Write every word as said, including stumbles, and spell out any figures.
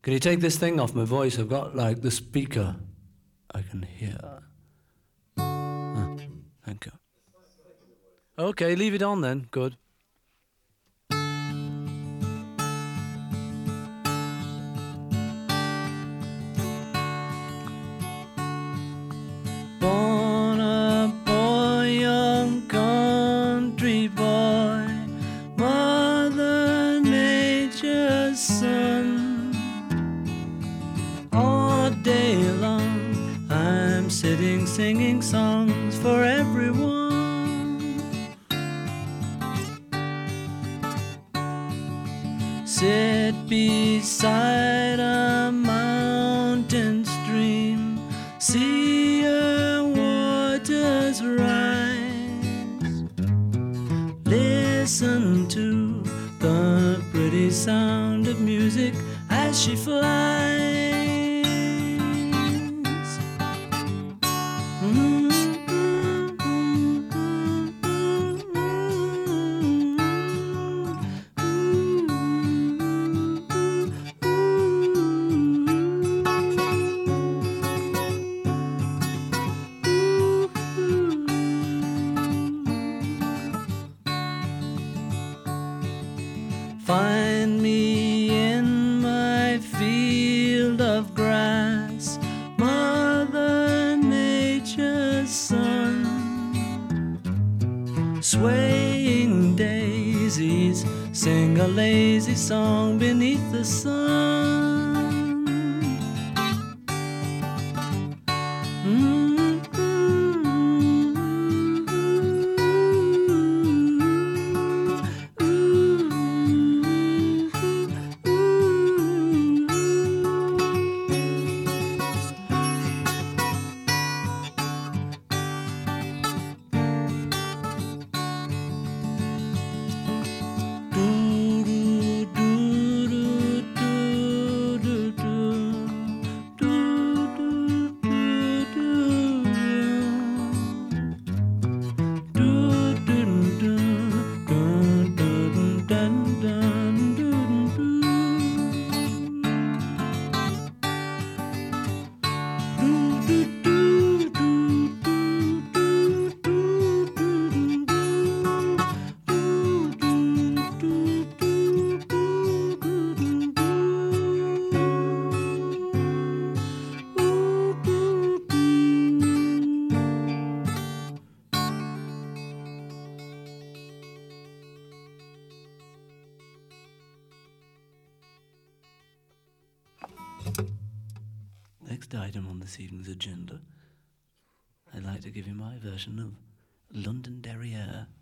Can you take this thing off my voice? I've got like the speaker I can hear. Ah, thank you. Okay, leave it on then. Good. Born a boy, young country boy, Mother Nature's son. All day long I'm sitting singing songs for everyone. Sit beside a mountain stream, see her waters rise, listen to the pretty sound of music as she flies. Find me in my field of grass, Mother Nature's son. Swaying daisies sing a lazy song beneath the sun. Mm. Next item on this evening's agenda, I'd like to give you my version of London Derriere.